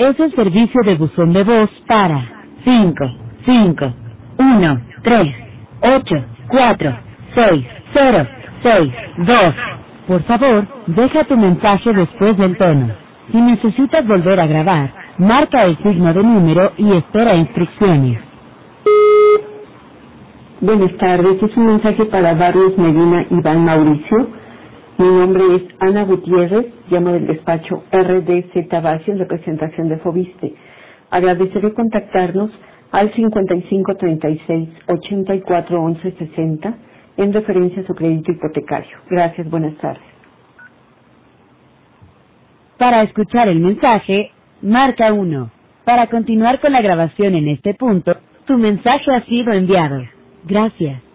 Es el servicio de buzón de voz para 551-3-8-4-6-0-6-2. Por favor, deja tu mensaje después del tono. Si necesitas volver a grabar, marca el signo de número y espera instrucciones. Buenas tardes, es un mensaje para Barrios Medina Iván Mauricio. Mi nombre es Ana Gutiérrez, llamo del despacho RDZ Base en representación de Fobiste. Agradeceré contactarnos al 5536-841160 en referencia a su crédito hipotecario. Gracias, buenas tardes. Para escuchar el mensaje, marca 1. Para continuar con la grabación en este punto, tu mensaje ha sido enviado. Gracias.